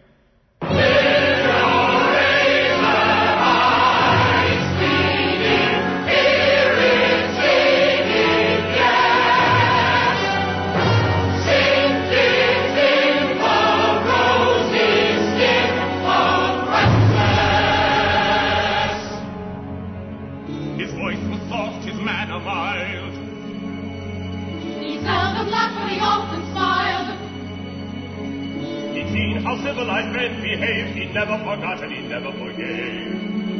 His voice was soft, his manner mild. He seldom laughed, but he often smiled. He'd seen how civilized men behaved. He'd never forgotten, he'd never forgave.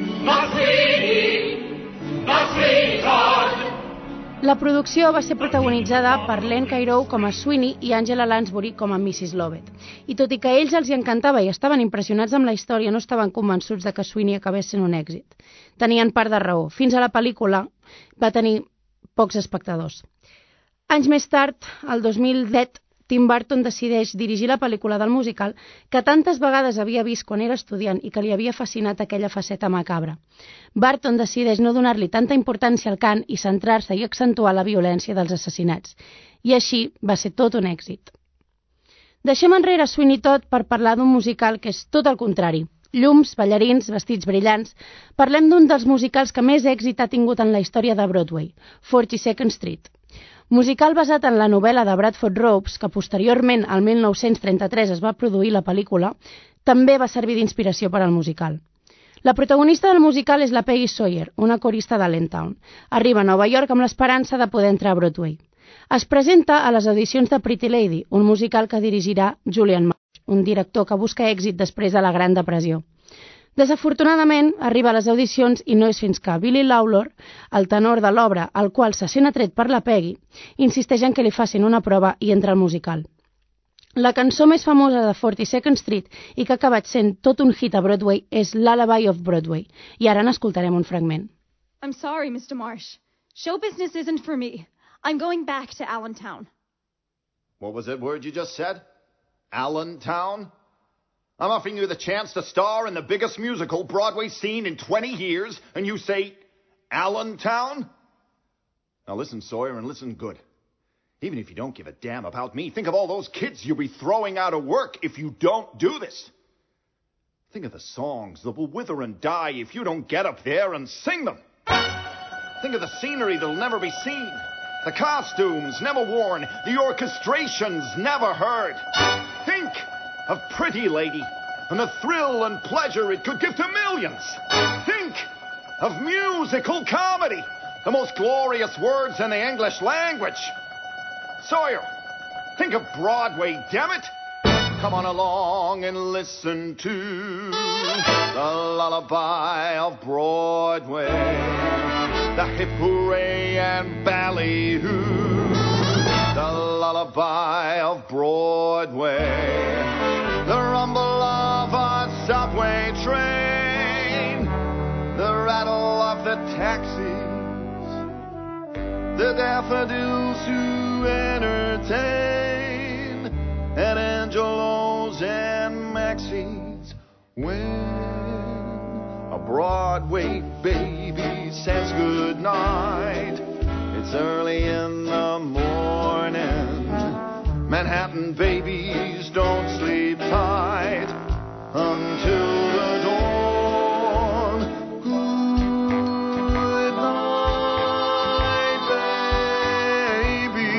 Sweeney Todd! La producció va ser protagonitzada per Len Cairou com a Sweeney i Angela Lansbury com a Mrs. Lovett. I tot i que a ells els hi encantava i estaven impressionats amb la història, no estaven convençuts de que Sweeney acabés sent un èxit. Tenien part de raó. Fins a la pel·lícula va tenir pocs espectadors. Anys més tard, el 2010, Tim Burton decideix dirigir la pel·lícula del musical que tantes vegades havia vist quan era estudiant i que li havia fascinat aquella faceta macabra. Burton decideix no donar-li tanta importància al cant i centrar-se i accentuar la violència dels assassinats. I així va ser tot un èxit. Deixem enrere Sweeney Todd per parlar d'un musical que és tot el contrari. Llums, ballarins, vestits brillants... Parlem d'un dels musicals que més èxit ha tingut en la història de Broadway, 42nd Street. Musical basat en la novel·la de Bradford Ropes, que posteriorment, al 1933, es va produir la pel·lícula, també va servir d'inspiració per al musical. La protagonista del musical és la Peggy Sawyer, una corista d'Allentown. Arriba a Nova York amb l'esperança de poder entrar a Broadway. Es presenta a les audicions de Pretty Lady, un musical que dirigirà Julian Marsh, un director que busca èxit després de la Gran Depressió. Desafortunadament, arriba a les audicions i no és fins que Billy Lawlor, el tenor de l'obra, al qual se sent atret per la Peggy, insisteix en que li facin una prova i entra al musical. La cançó més famosa de 42nd Street i que ha acabat sent tot un hit a Broadway és Lullaby of Broadway, i ara n'escoltarem un fragment. I'm sorry, Mr. Marsh. Show business isn't for me. I'm going back to Allentown. What was that word you just said? Allentown? I'm offering you the chance to star in the biggest musical Broadway's seen in 20 years, and you say, Allentown? Now listen, Sawyer, and listen good. Even if you don't give a damn about me, think of all those kids you'll be throwing out of work if you don't do this. Think of the songs that will wither and die if you don't get up there and sing them. Think of the scenery that'll never be seen, the costumes never worn, the orchestrations never heard. Think of Pretty Lady and the thrill and pleasure it could give to millions. Think of musical comedy, the most glorious words in the English language. Sawyer, think of Broadway, damn it! Come on along and listen to the lullaby of Broadway, the hip hooray and ballyhoo, the lullaby of Broadway, the rumble of a subway train, the rattle of the taxis, the daffodils who entertain, and Angelos and Maxie's. When a Broadway baby says goodnight, it's early in the morning. Manhattan babies don't sleep tight until the dawn. Good night, baby.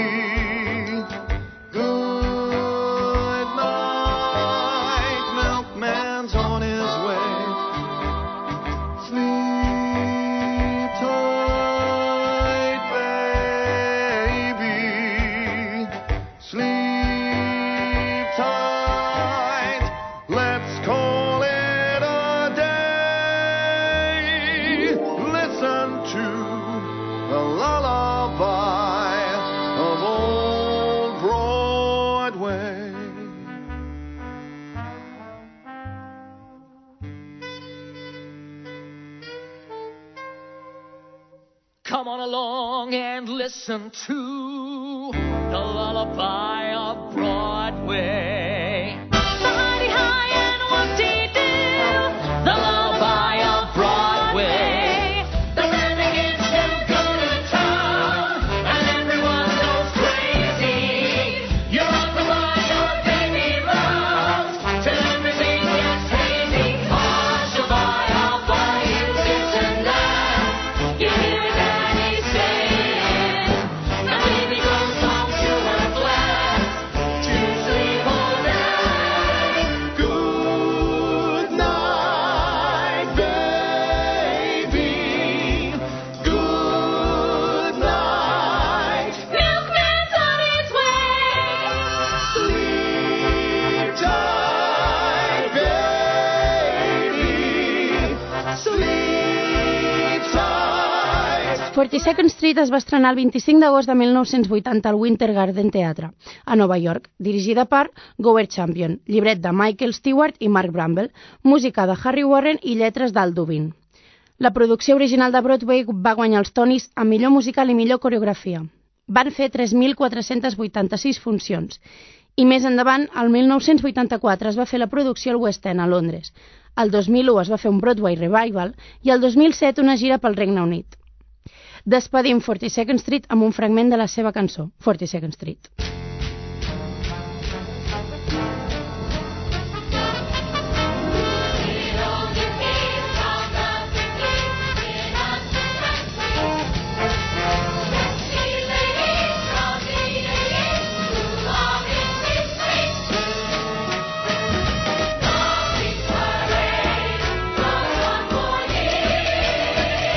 Good night, milkman's on his way. Sleep tight, baby. Sleep tight. Let's call it a day. Listen to the lullaby of old Broadway. Come on along and listen to the lullaby of Broadway. Hi-de-hi and whoop-dee-doo, the lullaby of Broadway. The renegades still go to town, and everyone goes crazy. You're on the line, your baby loves, till everything gets hazy. Hush-a-bye, I'll buy you this and that. You hear Daddy saying, now baby goes home to her flat to sleep all night. Good night, baby. Good night. Milkman's on his way. Sleep tight, baby. Sleep tight. 42nd Street es va estrenar el 25 d'agost de 1980 al Winter Garden Theatre, a Nova York, dirigida per Gower Champion, llibret de Michael Stewart i Mark Bramble, música de Harry Warren i lletres d'Al Dubin. La producció original de Broadway va guanyar els Tonys a millor musical i millor coreografia. Van fer 3.486 funcions. I més endavant, el 1984 es va fer la producció al West End, a Londres. El 2001 es va fer un Broadway Revival i el 2007 una gira pel Regne Unit. Despedim 42nd Street amb un fragment de la seva cançó, 42nd Street.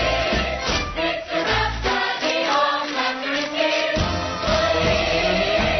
It's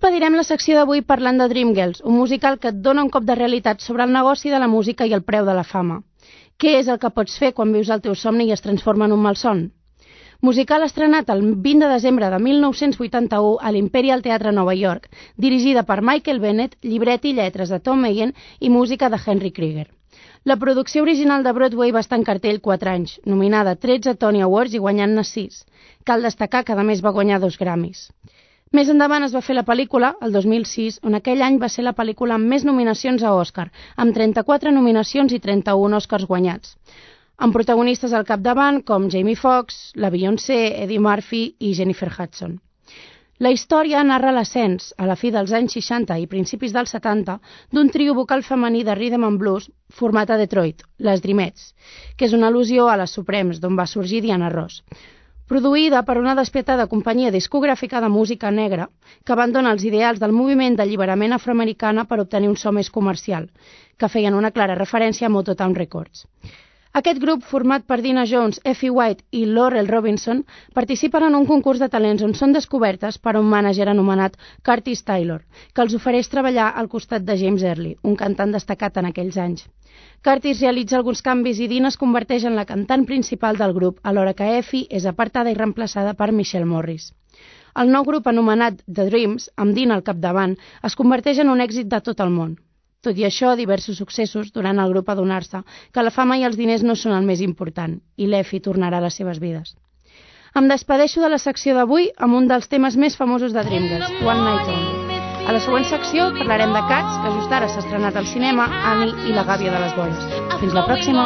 despedirem la secció d'avui parlant de Dreamgirls, un musical que et dona un cop de realitat sobre el negoci de la música i el preu de la fama. Què és el que pots fer quan vius el teu somni i es transforma en un malson? Musical estrenat el 20 de desembre de 1981 a l'Imperial Theatre Nova York, dirigida per Michael Bennett, llibret i lletres de Tom Meighen i música de Henry Krieger. La producció original de Broadway va estar en cartell 4 anys, nominada a 13 Tony Awards i guanyant-ne 6. Cal destacar que a més va guanyar 2 Grammys. Més endavant es va fer la pel·lícula, el 2006, on aquell any va ser la pel·lícula amb més nominacions a Òscar, amb 34 nominacions i 31 Òscars guanyats, amb protagonistes al capdavant com Jamie Foxx, la Beyoncé, Eddie Murphy i Jennifer Hudson. La història narra l'ascens, a la fi dels anys 60 i principis dels 70, d'un trio vocal femení de rhythm and blues format a Detroit, les Dreamettes, que és una al·lusió a les Supremes, d'on va sorgir Diana Ross. Produïda per una despietada companyia discogràfica de música negra que abandona els ideals del moviment d'alliberament afroamericana per obtenir un so més comercial, que feien una clara referència a Motown Records. Aquest grup, format per Dina Jones, Effie White i Laurel Robinson, participen en un concurs de talents on són descobertes per un mànager anomenat Curtis Taylor, que els ofereix treballar al costat de James Early, un cantant destacat en aquells anys. Curtis realitza alguns canvis i Dina es converteix en la cantant principal del grup, alhora que Effie és apartada i reemplaçada per Michelle Morris. El nou grup anomenat The Dreams, amb Dina al capdavant, es converteix en un èxit de tot el món. Tot i això, diversos successos duran el grup a adonar-se que la fama i els diners no són el més important, i l'Effie tornarà a les seves vides. Em despedeixo de la secció d'avui amb un dels temes més famosos de Dreamgirls, One Night Only. A la següent secció parlarem de Cats, que just ara s'ha estrenat al cinema, Annie i la gàbia de les boles. Fins la pròxima!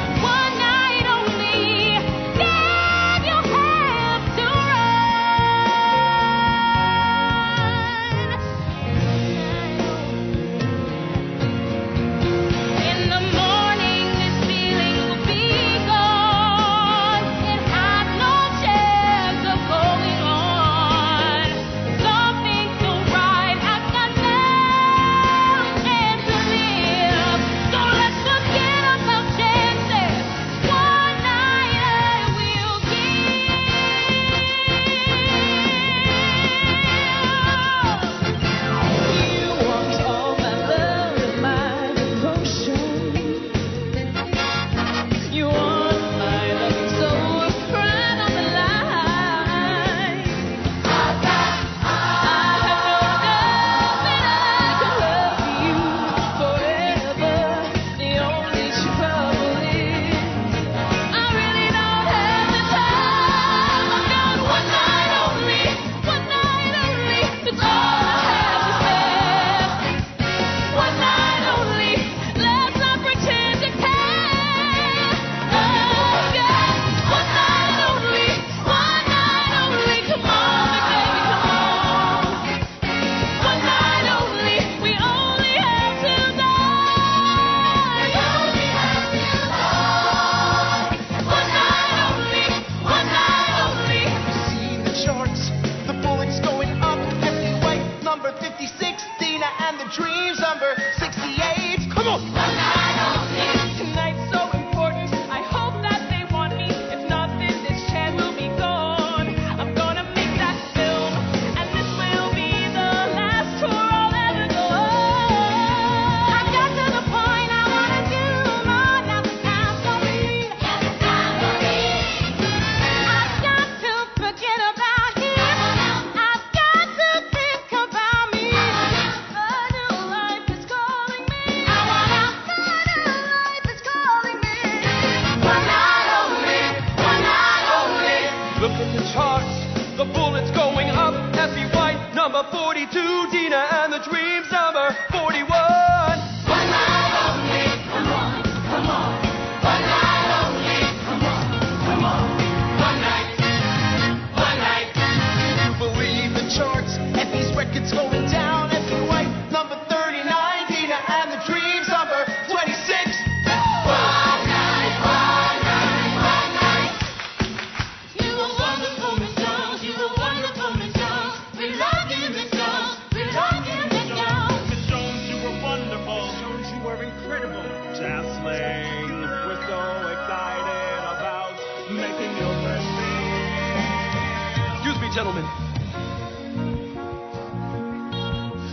One night only, then you have to run.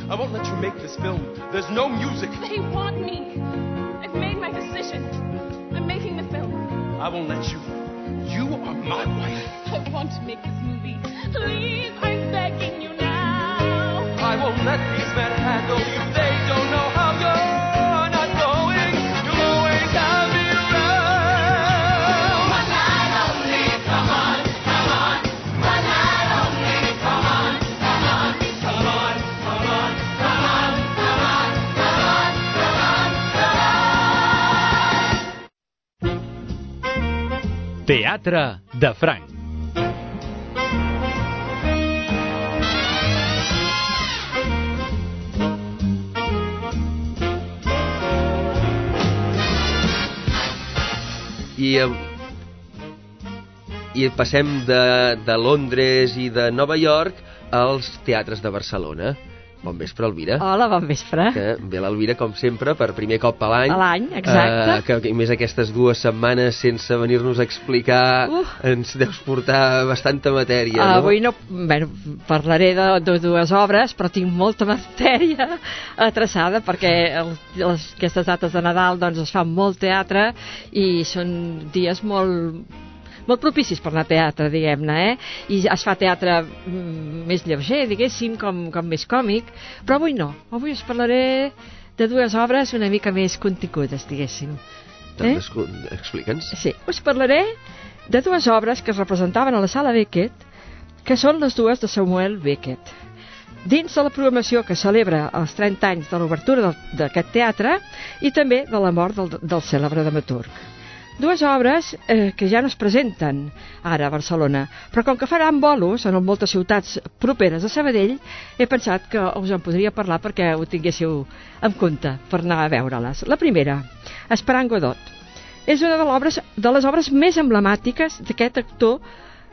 I won't let you make this film. There's no music. They want me. I've made my decision. I'm making the film. I won't let you. You are my wife. I want to make this movie. Please, I'm begging you now. I won't let these men handle you. They don't know how you're not going. You'll always have me around. One night only, come on, come on. One night only, come on, come on. Come on, come on, come on, come on, come on, come on. Teatre de Franc. I passem de Londres i de Nova York als teatres de Barcelona. Bon vespre, Elvira. Hola, bon vespre. Que ve l'Elvira, com sempre, per primer cop a l'any. A l'any, exacte. Que més aquestes 2 setmanes sense venir-nos a explicar ens deus portar bastanta matèria, no? Avui no... Bueno, parlaré de 2 obres, però tinc molta matèria atreçada perquè aquestes dates de Nadal doncs, es fan molt teatre i són dies molt propicis per anar a teatre, diguem-ne, i es fa teatre més lleuger, diguéssim, com més còmic, però avui no. Avui us parlaré de 2 obres una mica més contingudes, diguéssim. Explica'ns. Sí, us parlaré de 2 obres que es representaven a la Sala Beckett, que són les 2 de Samuel Beckett. Dins de la programació que celebra els 30 anys de l'obertura d'aquest teatre i també de la mort del cèlebre dramaturg. 2 obres que ja no es presenten ara a Barcelona, però com que faran bolos en moltes ciutats properes a Sabadell, he pensat que us en podria parlar perquè ho tinguéssiu en compte per anar a veure-les. La primera, Esperant Godot. És una de les obres més emblemàtiques d'aquest actor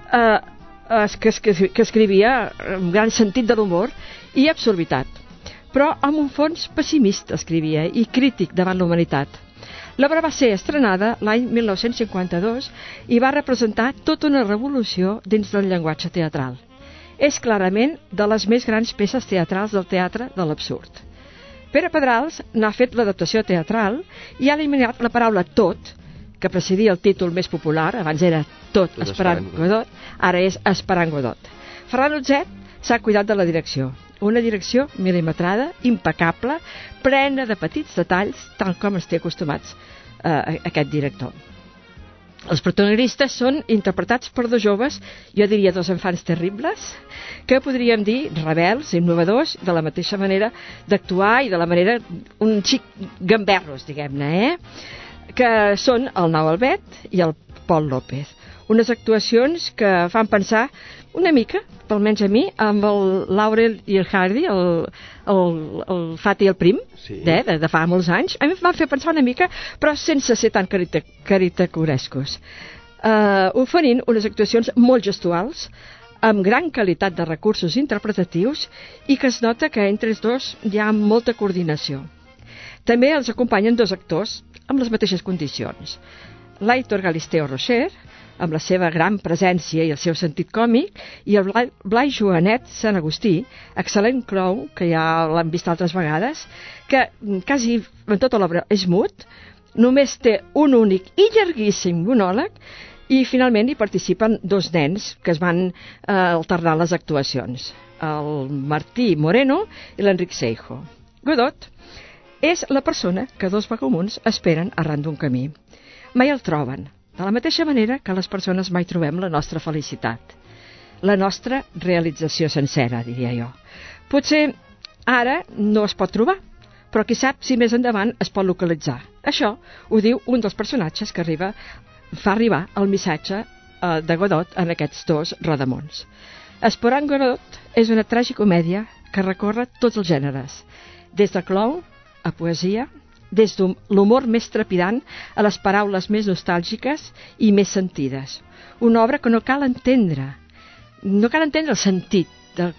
que escrivia amb gran sentit de l'humor i absurditat, però amb un fons pessimista escrivia i crític davant la humanitat. L'obra va ser estrenada l'any 1952 i va representar tota una revolució dins del llenguatge teatral. És clarament de les més grans peces teatrals del teatre de l'absurd. Pere Pedrals n'ha fet l'adaptació teatral i ha eliminat la paraula tot, que precedia el títol més popular, abans era Tot Esperant Godot, ara és Esperant Godot. Ferran Utzet s'ha cuidat de la direcció. Una direcció mil·limetrada, impecable, plena de petits detalls, tal com ens té acostumats aquest director. Els protagonistes són interpretats per 2 joves, jo diria 2 infants terribles, que podríem dir rebels, innovadors, de la mateixa manera d'actuar i de la manera un xic gamberros, diguem-ne, que són el Nau Albet i el Pol López. Unes actuacions que fan pensar una mica, almenys a mi, amb el Laurel i el Hardy, el Fat i el Prim, de fa molts anys. A mi em van fer pensar una mica, però sense ser tan caritacurescos. Oferint unes actuacions molt gestuals, amb gran qualitat de recursos interpretatius i que es nota que entre els 2 hi ha molta coordinació. També els acompanyen 2 actors amb les mateixes condicions. L'Aitor Galisteo Rocher, amb la seva gran presència i el seu sentit còmic, i el Blai Joanet Sant Agustí, excel·lent clown, que ja l'han vist altres vegades, que quasi en tota l'obra és mut, només té un únic i llarguíssim monòleg, i finalment hi participen 2 nens que es van alternar les actuacions, el Martí Moreno i l'Enric Seijo. Godot és la persona que 2 vagabunds esperen arran d'un camí. Mai el troben, de la mateixa manera que les persones mai trobem la nostra felicitat, la nostra realització sencera, diria jo. Potser ara no es pot trobar, però qui sap si més endavant es pot localitzar. Això ho diu un dels personatges que fa arribar el missatge de Godot en aquests 2 rodamons. Esperant Godot és una tragicomèdia que recorre tots els gèneres, des de clown a poesia, des de l'humor més trepidant a les paraules més nostàlgiques i més sentides. Una obra que no cal entendre el sentit,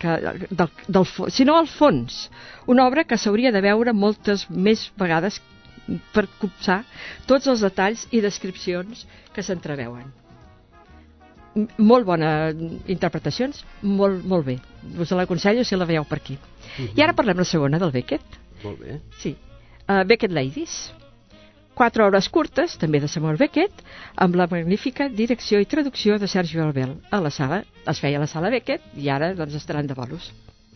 sinó el fons. Una obra que s'hauria de veure moltes més vegades per copsar tots els detalls i descripcions que s'entreveuen. molt bones interpretacions, molt bé. Us l'aconsello si la veieu per aquí. I ara parlem la segona, del Beckett. Molt bé. Sí. Beckett Ladies. 4 obres curtes, també de Samuel Beckett, amb la magnífica direcció i traducció de Sergio Albel. A la sala, es feia a la sala Beckett i ara doncs estaran de bolos.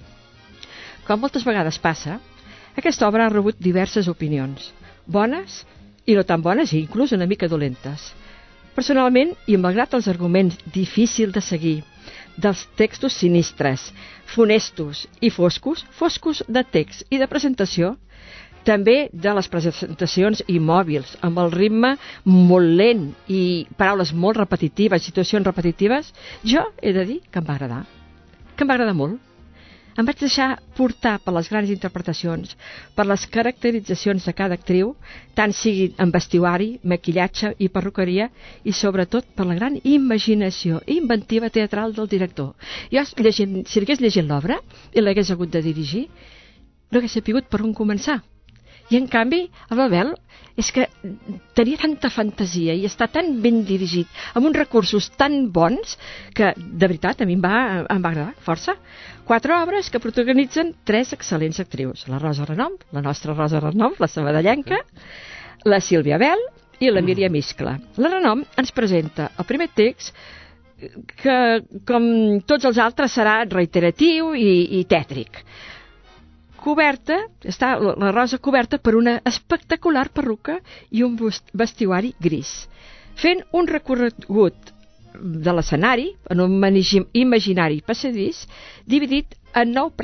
Com moltes vegades passa, aquesta obra ha rebut diverses opinions, bones i no tan bones i inclús una mica dolentes. Personalment, i malgrat els arguments difícils de seguir, dels textos sinistres, funestos i foscos de text i de presentació, també de les presentacions immòbils, amb el ritme molt lent i paraules molt repetitives, situacions repetitives, jo he de dir que em va agradar molt. Em vaig deixar portar per les grans interpretacions, per les caracteritzacions de cada actriu, tant sigui en vestuari, maquillatge i perruqueria, i sobretot per la gran imaginació i inventiva teatral del director. Jo, si hagués llegit l'obra i l'hagués hagut de dirigir, no hagués sapigut per on començar. I en canvi, el Babel és que tenia tanta fantasia i està tan ben dirigit, amb uns recursos tan bons, que de veritat a mi em va agradar força. 4 obres que protagonitzen 3 excel·lents actrius. La Rosa Renom, la nostra Rosa Renom, la sabadellenca, la Sílvia Bel i la Míriam Iscla. La Renom ens presenta el primer text que, com tots els altres, serà reiteratiu i tètric. Coberta, està la Rosa coberta per una espectacular perruca i un vestuari gris, fent un recorregut de l'escenari en un imaginari passadís dividit en 9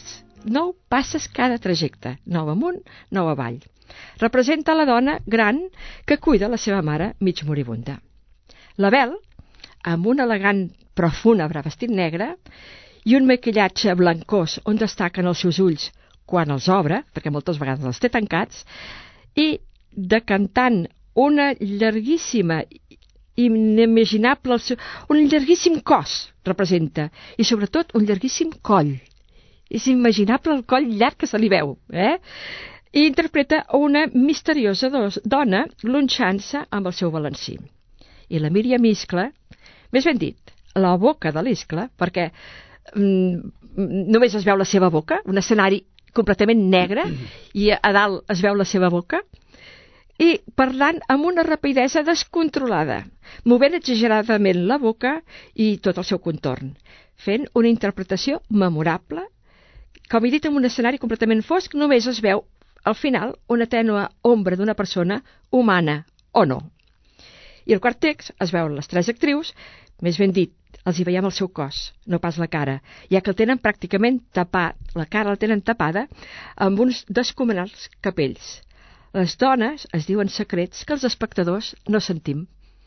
passes cada trajecte, 9 amunt, 9 avall. Representa la dona gran que cuida la seva mare mig moribunda. La Bel, amb un elegant però fúnebre vestit negre i un maquillatge blancós on destaquen els seus ulls quan els obre, perquè moltes vegades els té tancats, i decantant una llarguíssima, inimaginable, un llarguíssim cos representa, i sobretot un llarguíssim coll. És imaginable el coll llarg que se li veu, I interpreta una misteriosa dona lonxant-se amb el seu balancí. I la Míriam Iscla, més ben dit, la boca de l'Iscla, perquè només es veu la seva boca, un escenari completament negre, i a dalt es veu la seva boca, i parlant amb una rapidesa descontrolada, movent exageradament la boca i tot el seu contorn, fent una interpretació memorable. Com he dit, en un escenari completament fosc, només es veu al final una tènue ombra d'una persona humana o no. I el quart text es veuen les 3 actrius, més ben dit, els hi veiem el seu cos, no pas la cara, ja que el tenen pràcticament tapat, la cara la tenen tapada amb uns descomunals capells. Les dones es diuen secrets que els espectadors no sentim.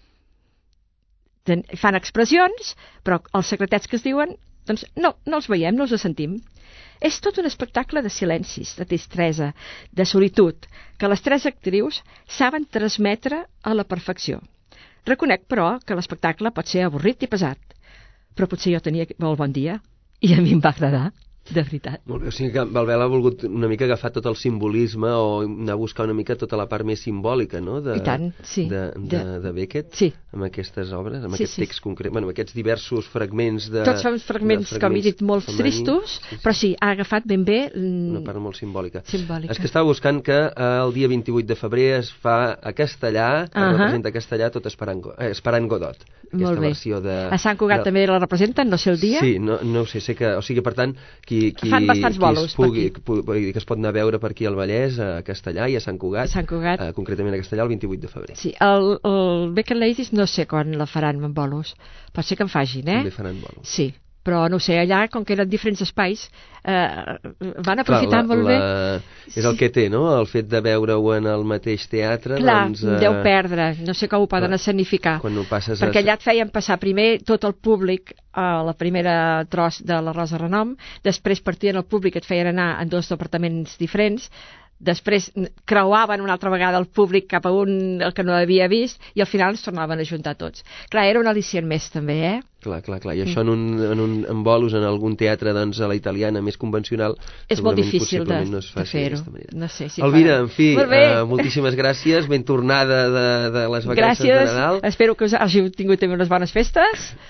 Fan expressions, però els secretets que es diuen, doncs no els veiem, no els sentim. És tot un espectacle de silencis, de tristesa, de solitud, que les 3 actrius saben transmetre a la perfecció. Reconec, però, que l'espectacle pot ser avorrit i pesat, però potser jo tenia molt bon dia i a mi em va agradar, de veritat. Molt bé, o sigui que Balbel ha volgut una mica agafar tot el simbolisme o anar a buscar una mica tota la part més simbòlica, no? I tant, sí. De Beckett, sí. Amb aquestes obres, amb aquest text concret, bueno, aquests diversos fragments de... Tots són fragments, com he dit, molt tristos, però sí, ha agafat ben bé... Una part molt simbòlica. És que estava buscant que el dia 28 de febrer es fa a Castellà, es representa a Castellà tot Esperant Godot. Molt bé. A Sant Cugat també la representen, no sé el dia? Sí, no ho sé, sé que... O sigui, per tant, fan bastants bolos que es pot anar a veure per aquí al Vallès, a Castellà i a Sant Cugat, concretament a Castellà el 28 de febrer. Sí, el Beckett Ladies no sé quan la faran amb bolos, pot ser que en facin, També faran bolos. Sí, però no ho sé, allà, com que eren diferents espais, van aprofitar molt bé. És el que té, no?, el fet de veure-ho en el mateix teatre. Clar, deu perdre, no sé com ho poden escenificar, perquè allà et feien passar primer tot el públic a la primera tros de la Rosa Renom, després partien el públic, et feien anar en 2 departaments diferents, després creuaven una altra vegada el públic cap a un el que no havia vist i al final ens tornaven a juntar tots. Clar, era un al·licient més també, Clar, i això en bolos, en algun teatre doncs, a la italiana més convencional, és molt difícil de fer-ho. No sé si Elvira, en fi, moltíssimes gràcies, ben tornada de les vacances de Nadal. Gràcies, espero que us hàgiu tingut també unes bones festes.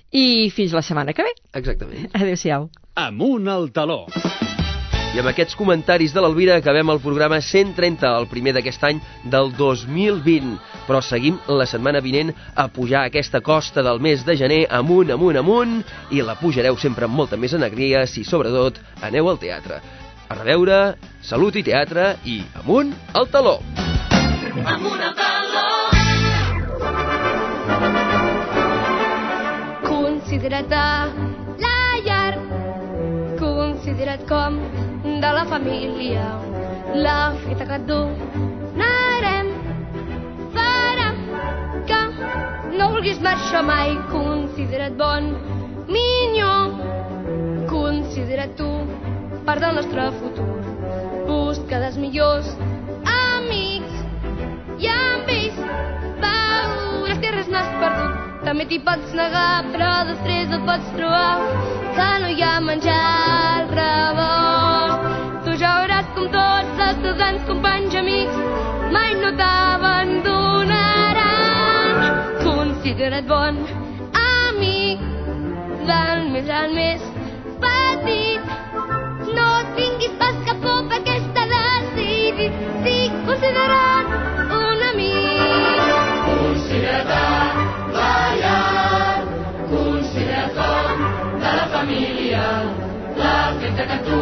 I fins la setmana que ve. Exactament. Adéu-siau. Amunt al taló. I amb aquests comentaris de l'Elvira acabem el programa 130, el primer d'aquest any del 2020. Però seguim la setmana vinent a pujar aquesta costa del mes de gener amunt, amunt, amunt, i la pujareu sempre amb molta més alegria si, sobretot, aneu al teatre. A reveure, salut i teatre i amunt al taló. Amunt al taló. Considera't a la llar, considera't com de la família. La feta que et donarem farà que no vulguis marxar mai. Considera't bon minyó, considera't tu part del nostre futur. Busca dels millors amics i amb ells veuràs que res n'has perdut. També t'hi pots negar, però després et pots trobar que no hi ha menjar al rebost. Tu ja veuràs com tots els teus grans companys i amics mai no t'abandonaran. Considera't bon amic del més al més petit. No tinguis pas cap por perquè està decidit. Sí, considera't un amic. Considera't a la llar, considera't com de la família. La festa que tu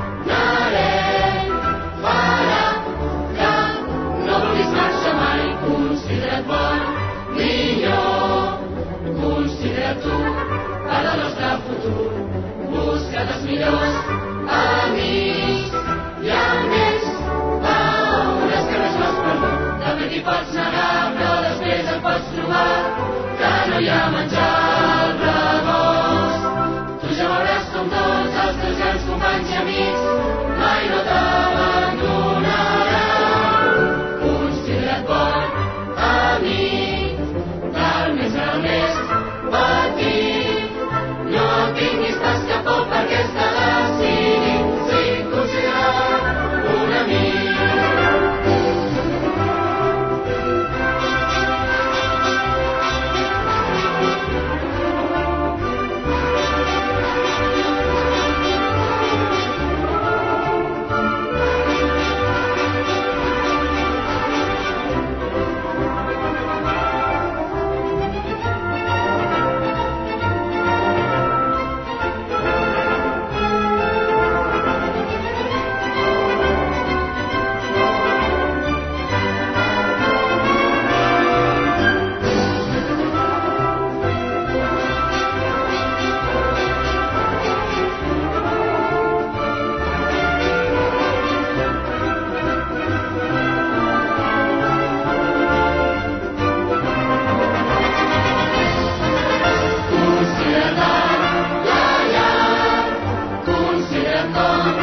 donarem farà que no vulguis marxar mai. Considera't bon millor, considera't tu part del nostre futur. Busca dels millors amics i amb ells veuràs que res n'has perdut. També t'hi pots negar, però després et pots trobar que no hi ha menjar al rebost. Tu ja veuràs com tots els teus grans companys i amics mai no t'abandonaran. Considera't bon amic del més al més petit. No tinguis pas cap por perquè està decidit. Sí, considera't un amic. Considera't la llar, considera't com